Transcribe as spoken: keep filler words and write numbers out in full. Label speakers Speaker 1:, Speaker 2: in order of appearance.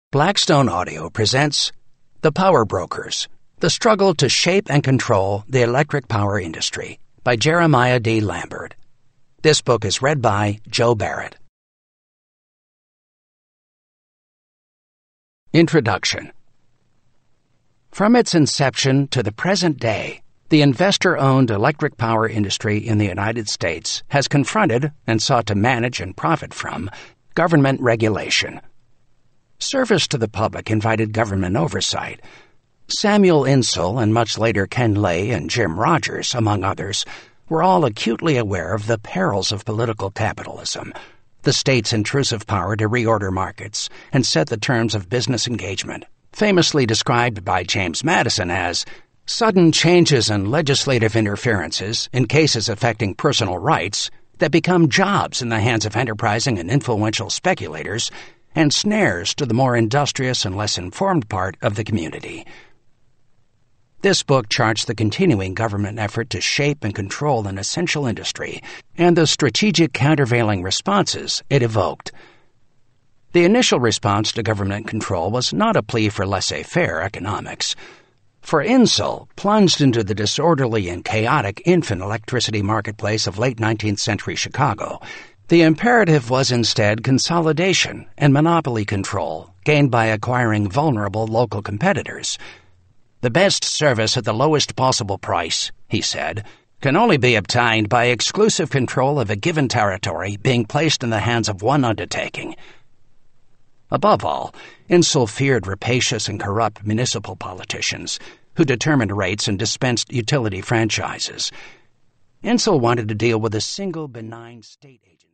Speaker 1: Blackstone Audio presents The Power Brokers, The Struggle to Shape and Control the Electric Power Industry by Jeremiah D. Lambert. This book is read by Joe Barrett. Introduction. From its inception to the present day, the investor-owned electric power industry in the United States has confronted and sought to manage and profit from government regulation. Service to the public invited government oversight. Samuel Insull and much later Ken Lay and Jim Rogers, among others, were all acutely aware of the perils of political capitalism, the state's intrusive power to reorder markets and set the terms of business engagement, famously described by James Madison as sudden changes and legislative interferences in cases affecting personal rights that become jobs in the hands of enterprising and influential speculators and snares to the more industrious and less informed part of the community. This book charts the continuing government effort to shape and control an essential industry and the strategic countervailing responses it evoked. The initial response to government control was not a plea for laissez-faire economics. For Insull, plunged into the disorderly and chaotic infant electricity marketplace of late nineteenth century Chicago, the imperative was instead consolidation and monopoly control gained by acquiring vulnerable local competitors. The best service at the lowest possible price, he said, can only be obtained by exclusive control of a given territory being placed in the hands of one undertaking. Above all, Insull feared rapacious and corrupt municipal politicians who determined rates and dispensed utility franchises. Insull wanted to deal with a single benign state agency.